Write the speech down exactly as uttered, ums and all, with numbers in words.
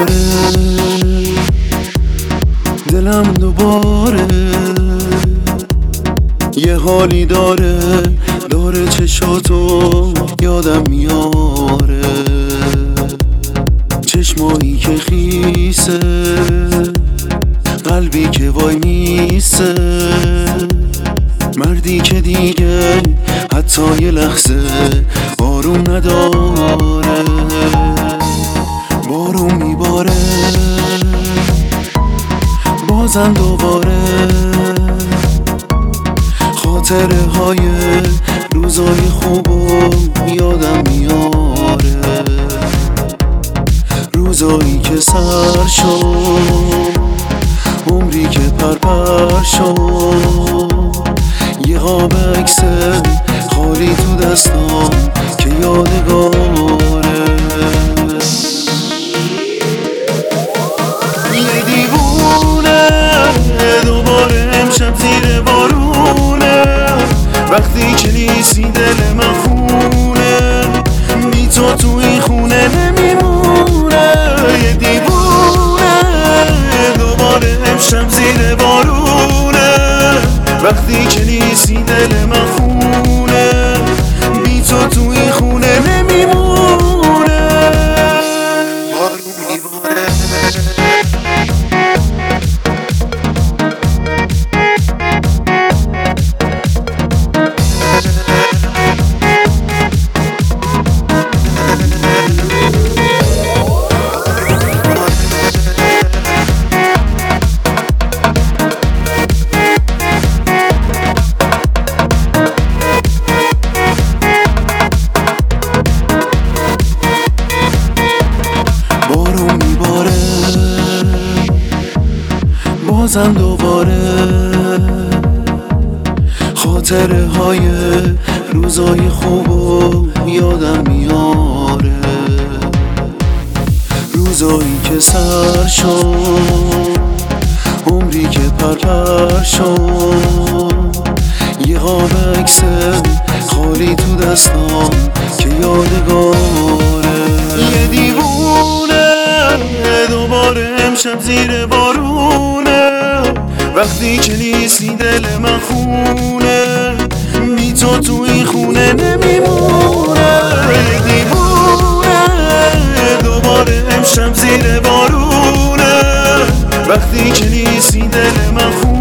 دوباره دلم دوباره یه حالی داره داره چشاتو یادم میاره، چشمایی که خیسه، قلبی که وای میسه، مردی که دیگه حتی یه لحظه آروم نداره. بارون میباره بازم دوباره، خاطره های روزای خوبو یادم میاره، روزایی که سر شد، عمری که پرپر شد، یه قاب عکس خالی تو دستام که یادگاره. یه دیوونه دوباره امشب زیر بارونه، وقتی که نیستی دل من خونه، بی تو تو این خونه نمیمونه. یه دیوونه دوباره امشب زیر بارونه، وقتی که نیستی دل من خونه، بی تو تو این خونه نمیمونه. بارون میباره بازم دوباره، خاطره های روزای خوبو یادم میاره، روزایی که سر شد، عمری که پرپر شد، یه قاب عکس خالی تو دستام که یادگاره. یه دیوونه دوباره امشب زیر بارونه، وقتی که نیستی دل من خونه، بی تو تو این خونه نمیمونه. دیوونه دوباره امشب زیر بارونه، وقتی که نیستی دل من خونه.